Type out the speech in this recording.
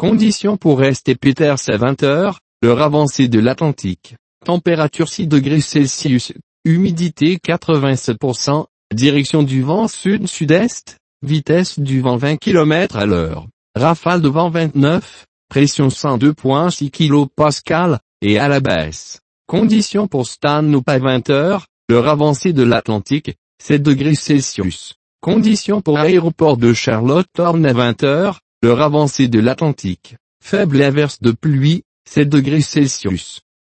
Conditions pour rester Peters à 20h, l'heure avancée de l'Atlantique. Température 6 degrés Celsius, humidité 87%, direction du vent sud-sud-est, vitesse du vent 20 km à l'heure, rafale de vent 29, pression 102,6 kPa, et à la baisse. Conditions pour Stanhope à 20h, l'heure avancée de l'Atlantique, 7 degrés Celsius. Conditions pour aéroport de Charlotte-Horn à 20h, l'heure avancée de l'Atlantique, faible averse de pluie, 7 degrés Celsius.